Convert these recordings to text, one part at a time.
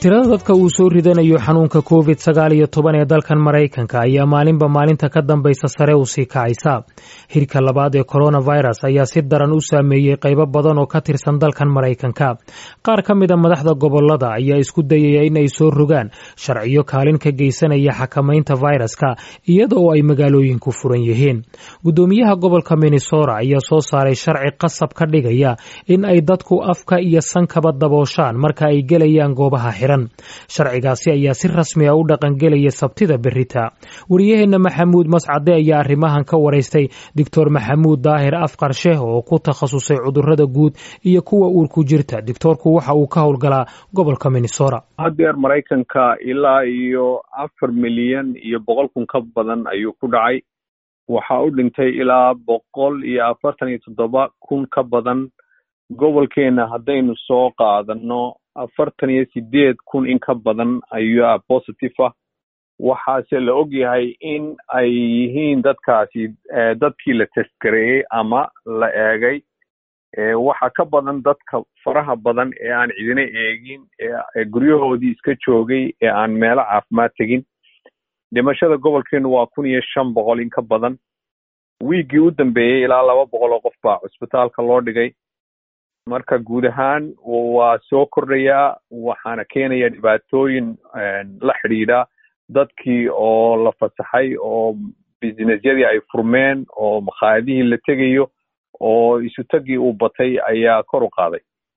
tirada dadka uu soo ridanayo xanuunka COVID-19 ee dalkan Mareykanka ayaa maalinba maalinta ka dambaysa sare u sii kacaysa. Hirka labaad ee coronavirus ayaa si daran u saameeyay qaybo badan oo ka tirsan dalkan Mareykanka. Qaar ka mid ah madaxda gobolada ayaa isku dayaya in ay soo rogaan sharciyo kaalin ka geysanaya xakamaynta viruska iyada oo ay magaalooyinku furan yihiin. Gudoomiyaha gobolka Minnesota ayaa soo saaray sharci qasab ka dhigaya in ay dadku afka iyo sankaba dabooshaan marka ay gelayaan goobaha xiran. Sharcigaasi ayaa si rasmi ah u dhaqangelaya Sabtida berrita. Wariyaheena Maxamuud Mascade ayaa arrimahan ka wareystay Dr. Maxamuud Daahir Afqarshe oo ku takhasusay cudurrada guud iyo kuwa uurku jirta. Doctorku waxa uu ka howlgalaa gobolka Minnesota. Haddeer Mareykanka ilaa iyo 4 milyan iyo 100,000 ka badan ayuu ku dhacay. Waxa uu dhintay ilaa 147,000 ka badan. Gobolkeena haddaynu soo qaadano 48,000 in ka badan ayaa positive ah. waxaase la og yahay in ay yihiin dadkaasi dadkii la test gareeyay ama la eegay waxa ka badan dadka faraha badan ee aan cidina eegin ee guryahoodii iska joogay ee aan meelo caafimaad tegin. dhimashada gobolkeenu waa 1,500 in ka badan. wiigii u dambeeyay ilaa 200 oo qof baa cusbitaalka loo dhigay. marka guud ahaan waa soo kordhaya waxaana keenaya dhibaatooyin la xidhiidha dadkii oo la fasaxay oo businessyadii ay furmeen oo makhaayadihii la tegayo oo isu tagii uu batay ayaa kor u qaaday.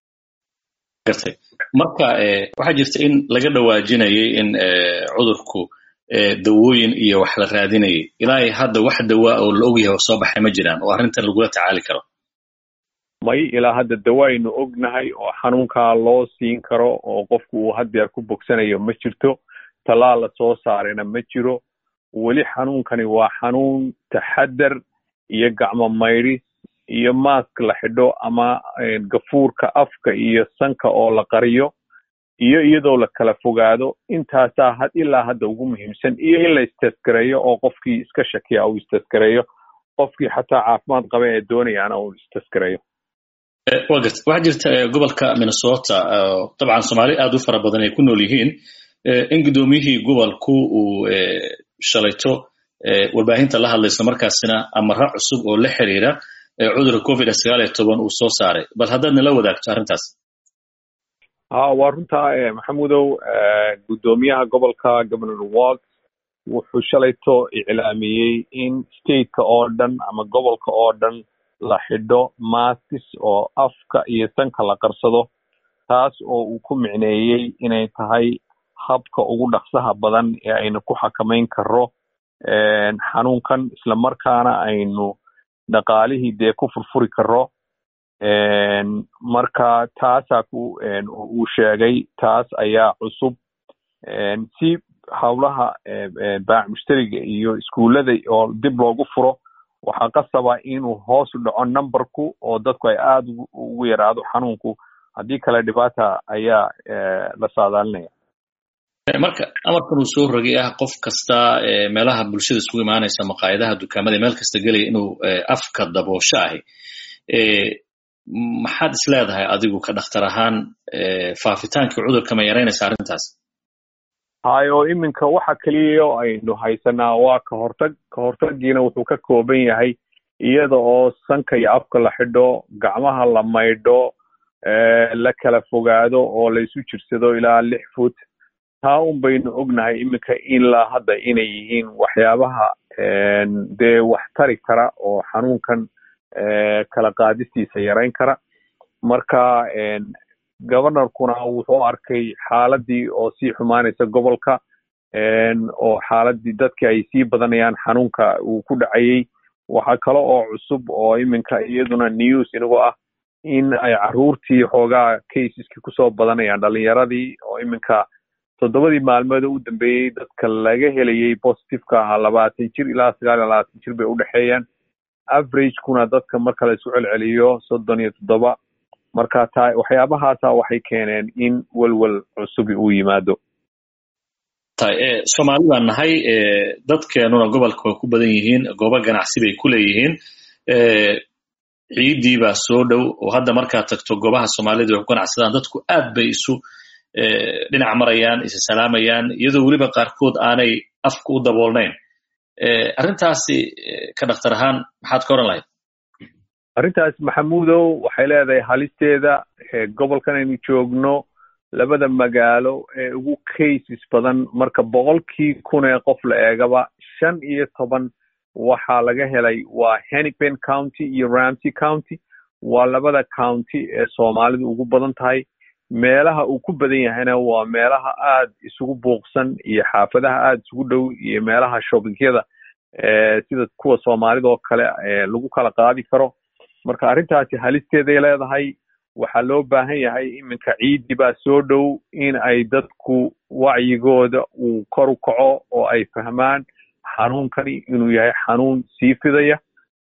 marka waxaa jirta in laga dhawaajinayay in cudurku dawooyin iyo wax la raadinayay ilaa hadda wax dawaa oo la ogyahay oo soo baxay ma jiraan oo arrintan lagula tacaali karo. may ilaa hadda dawaaynu ognahay oo xanuunkaa loo siin karo oo qofku uu haddeer ku bogsanayo ma jirto. talaal la soo saarayna ma jiro. weli xanuunkani waa xanuun taxadar iyo gacmo maydhis iyo mask la xidho ama gafuurka afka iyo sanka oo la qariyo iyo iyadoo la kala fogaado. intaasaa ilaa hadda ugu muhiimsan iyo in la istesgareeyo oo qofkii iska shakiya uu istesgareeyo. qofkii xataa caafimaad qaba ee doonayaana uu istesgareeyo. waxaa jirta gobolka Minnesota dabcan Soomaali aad u fara badan ay ku nool yihiin in gudoomiyihii gobolku uu shalayto warbaahinta la hadlayso markaasina amara cusub oo la xiriira cudurka COVID-19 uu soo saaray. bal haddaad nala wadaagto arrintaas. waa runtaa Maxamuudow. gudoomiyaha gobolka Governor Walz wuxuu shalayto iclaamiyey in stateka oo dhan ama gobolka oo dhan la xidho masks oo afka iyo sanka la qarsado. taas oo uu ku micneeyey inay tahay habka ugu dhaqsaha badan ee aynu ku xakamayn karo xanuunkan isla markaana aynu dhaqaalihii dee ku furfuri karo. marka taasaa uu sheegay taas ayaa cusub. si howlaha baac mushtariga iyo iskuullada oo dib loogu furo waxaa qasaba inuu hoos u dhaco numberku oo dadku ay aad ugu yaraado xanuunku. haddii kale dhibaata ayaa la saadaalinaya. marka amarkan uu soo rogay qof kasta meelaha bulshada isugu imaanaysa maqaayadaha dukaamada meel kasta galaya inuu afka daboosho ahi maxaad is leedahay adigu ka dhakhtar ahaan faafitaankii cudurka ma yaraynaysa arrintaas? hayo iminka waxa kaliya aynu haysanaa waa ka hortagiina wuxuu ka kooban yahay iyada oo sanka iyo afka la xidho, gacmaha la maydho, la kala fogaado oo la isu jirsado ilaa 6 foot. taa un baynu ognahay iminka ilaa hadda inay yihiin waxyaabaha dee wax tari kara oo xanuunkan kala qaadistiisa yarayn kara. marka governorkuna wuxuu arkay xaaladii oo sii xumaanaysa gobolka oo xaaladii dadkii ay sii badanayaan xanuunka uu ku dhacayay. waxaa kale oo cusub oo iminka iyaduna news inagu ah in ay caruurtii xoogaa caseski kusoo badanayaan dhalinyaradii oo iminka 7 maalmood u dambeeyay dadka laga helayay positive-ka 20 jir ilaa 29 jir bay u dhaxeeyaan. average-kuna dadka marka la isu celceliyo 37. marka waxyaabahaasa waxay keeneen in walwal cusub uu yimaado. Soomaalida nahay dadkeenuna gobolka ku badan yihiin, goobo ganacsi bay ku leeyihiin. ciidii baa soo dhow oo hadda markaa tagto goobaha Soomaalida oo ganacsadaan dadku aad bay isu dhinac marayaan isa salaamayaan iyadoo weliba qaarkood aanay afka u daboolnayn arrintaasi ka dhakhtar ahaan maxaad ka oran lahayd arrintaas maxamuudow waxay leedahay halisteeda gobolkan aynu joogno labada magaalo ee ugu cases badan marka 100,000 ee qof la eegaba 15 waxaa laga helay waa Hennepin County iyo Ramsey County waa labada county ee Soomaalidu ugu badan tahay meelaha uu ku badan yahayna waa meelaha aad isugu buuqsan iyo xaafadaha aad isugu dhow iyo meelaha shoppingyada sida kuwa Soomaalida oo kale lagu kala qaadi karo marka arrintaasi halisteeda ay leedahay waxaa loo baahan yahay iminka ciidi baa soo dhow in ay dadku wacyigooda uu kor u kaco oo ay fahmaan xanuunkani inuu yahay xanuun sii fidaya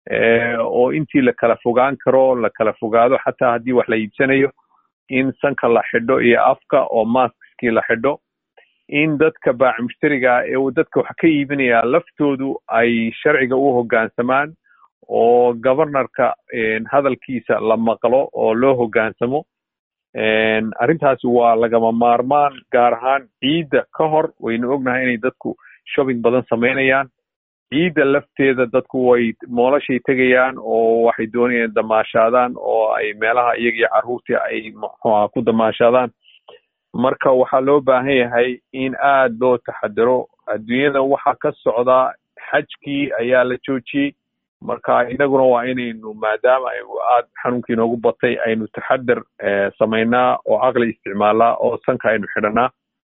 oo intii la kala fogaan karo la kala fogaado xataa haddii wax la iibsanayo in sanka la xidho iyo afka oo maskii la xidho in dadka baac mushtariga ee dadka wax ka iibinaya laftoodu ay sharciga u hoggaansamaan oo governorka hadalkiisa la maqlo oo loo hoggaansamo arrintaasi waa lagama maarmaan gaar ahaan ciidda ka hor waynu ognahay inay dadku shopping badan samaynayaan ciidda lafteeda dadku way moolashay tegayaan oo waxay doonayaan damaashaadaan oo ay meelaha iyaga iyo carruurtii ay ku damaashaadaan marka waxaa loo baahan yahay in aad loo taxadaro adduunyada waxaa ka socdaa xajkii ayaa la joojiyey marka inaguna waa inaynu maadaama aad xanuunkii inoogu batay aynu taxadar samaynaa oo caqli isticmaalaa oo sanka aynu xidhanaa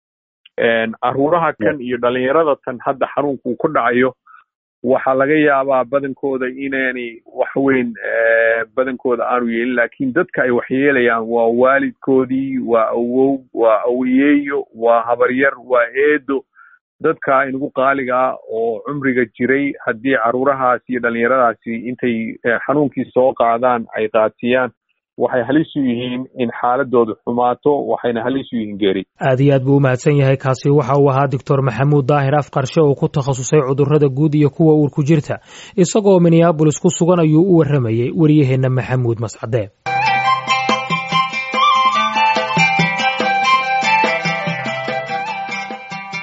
carruuraha kan iyo dhalinyarada tan hadda xanuunku uu ku dhacayo waxaa laga yaabaa badankooda inaanay wax weyn badankooda aanu yeelin laakiin dadka ay waxyeelayaan waa waalidkoodii waa awow waa awiyeeyo waa habaryar waa eedo dadka inagu qaaliga ah oo cumriga jiray haddii carruurahaasi iyo dhalinyaradaasi intay xanuunkii soo qaadaan ay qaatiyaan waxay halis u yihiin in xaaladoodu xumaato waxayna halis u yihiin geeri aad iyo aad buu u mahadsan yahay kaasi waxa uu ahaa doctor maxamuud daahir afqarshe oo ku takhasusay cudurrada guud iyo kuwa uur ku jirta isagoo Minneapolis ku sugan ayuu u warramayay wariyaheenna Maxamuud Mascade